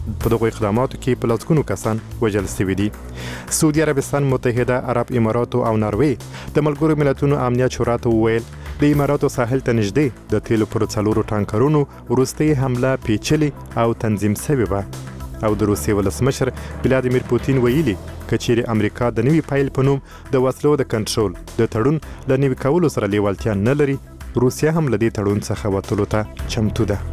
په دغو اقداماتو کې په لسګونو کسان وژل شوي دي. سعودي عربستان، متحده عرب اماراتو او ناروې د ملګرو ملتونو امنیت شورا ته وویل د اماراتو ساحل ته نږدې د تیلو پر 4 ټانکرونو وروستۍ حمله پیچلې او تنظیم شوې وه او د روسیې ولسمشر ولادیمیر پوتین ویلي کچېرې امریکا د نوي پیل په نوم د وسلو د کنټرول د تړون له نوي کولو سره لیوالتیا نه لري، روسیه هم له دې تړون څخه وتلو ته چمتو ده.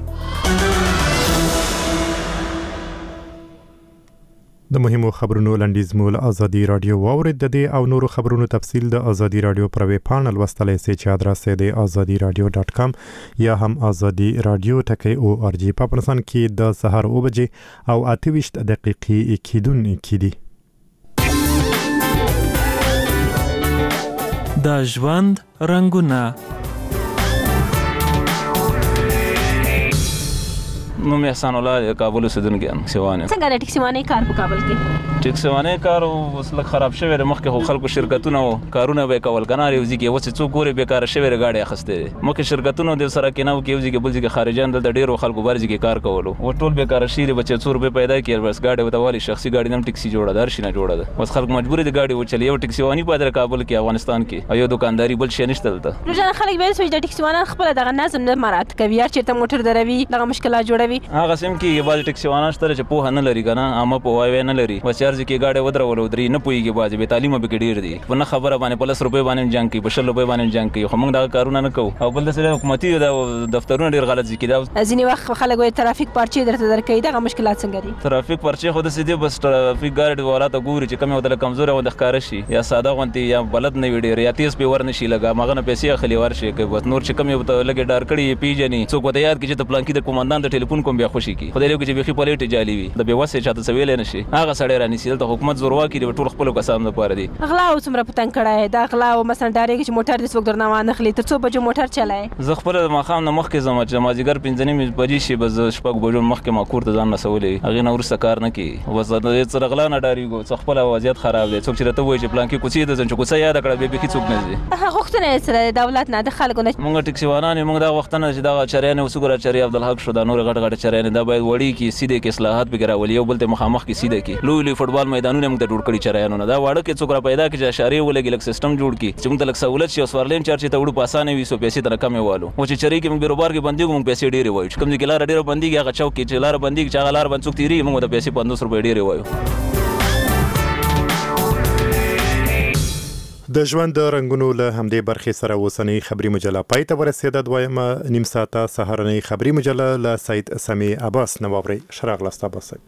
د مهمو خبرونو لنډیز مول ازادي رادیو واورید. د دې او نورو خبرونو تفصیل د ازادي رادیو پر ویب پاڼه لوستلای شئ چې ادرس یې د azadiradio.com یا هم ازادي رادیو .org. په افغانستان کې د سهار 9 بجې او 28 دقیقې کېدونکې دي. د ژوند رنګونه. نوم احسان الله، کابل اوسیدونکی یم. سیوانه څنګه د ټیکسیوانې کار په کابل کې؟ ټیکسیوانې کار اوس لږ خراب شوی دی. مخکې خو خلکو شرکتونه او کارونه به کول کنه یو ځکه اوس څوک ګوري بیکاره شوی غاډي اخسته. مخکې شرکتونه د سره کې نو کې یو ځکه بل ځکه خارجان د ډیرو خلکو بارځي کې کار کولو او ټول بیکاره شي بچي 100 روپے پیدا کړي بس غاډي وتاوالي شخصي غاډي نم ټیکسي جوړه دار شي نه جوړه ده. اوس خلک مجبور دي غاډي وچلی یو ټیکسیوانی په در کابل کې افغانستان کې ایو دکانداري بل شي نشته دلته. روزانه خلک به سوچ د ټیکسیوانان خپل دغه نظم نه مراد کوي یا چیرته موټر دروي دغه مشکلات جوړوي. هغه سم کې بعض ټیکسیوانان شته چې په نه لري کنه اما په وای نه لري وچارځ کې غاډي ودرول دري نه پويږي بعض به تعلیم به کې ډیر دي په نه خبره باندې 50 روپے باندې جنگ کې 50 روپے باندې جنگ کې خو موږ دا کارونه نه کوو او بل د سره حکومتي دفترونه ډیر غلط ځکه دا ځینې وخت خلک وایي ترافیک پارچې درته درکې دغه مشکلات څنګه دي؟ ترافیک پرچې خو د سیدي بس ترافیک ګارډ والا ته ګوري چې کوم یو د کمزور او د ښکار شي یا ساده غونتی یا بلد نه ویډي یا تیز په ور نشي لګا مغه نه پیسې اخلي ورشي کوي بس نور چې کوم یو ته لګي ډار کړي پیجنې څوک ته یاد کې چې د پلان کې د کومندان د ټلیفون کوم بیا خوشي کی خدای له کې چې بيخي پلیټ جالي وي د بیوسه چاته سویل نه شي هغه سړی رانی سیل ته حکومت زوروا کړي ټول خپل کسان نه پاره دي. غلا او څومره پتن کړه دا غلا او مثلا ډارې چې موټر د څوک درنه وانه خلی تر څو بجو موټر چلای زه خپل مخام نه مخکې زما چې مازیګر 5 بجې شي بس شپږ بجو مخکې ما کور ته ځان نسولې هغه نو ورسره کار نه کی بس د څه غلا نه ډاریږي څو خپل وضعیت خراب دي څوک چې راته وایي چې پلان کې کوڅې د ځن چې کوڅه یاد کړه به کې څوک نه دي. هغه غوښتنه سره دولت نه د خلکو نه موږ ټیکسیوانان موږ دا وختونه چې دا چریان وسګره چری عبدالحق شو دا نور غټ غټ چریان دا باید وړي کې سیده کې اصلاحات بګرا ولي او بلته مخامخ کې سیده کې لوی لوی فوټبال میدانونه موږ ته جوړ کړی چریانونه دا واړه کې څوک را پیدا کې چې اشاره ولګي لک سیستم جوړ کی چې موږ ته لک سہولت شي او سوارلین چارج ته وړو پاسانه وي سو پیسې تر کم والو او چې چری کې موږ بیروبار کې بندي موږ پیسې ډېری وایو کوم ځای کې لار ډېر بندي هغه چوک کې چې لار بندي چې هغه لار بند څوک تیری موږ ته پیسې 500 روپے ډېری وایو. د ژوند رنگونو له همدې برخې سره اوسنۍ خبري مجله پای ته ورسېده. دویمه نیم ساعته سهارنۍ خبري مجله له سید سمی عباس نو اوري شراغ لاست عباس.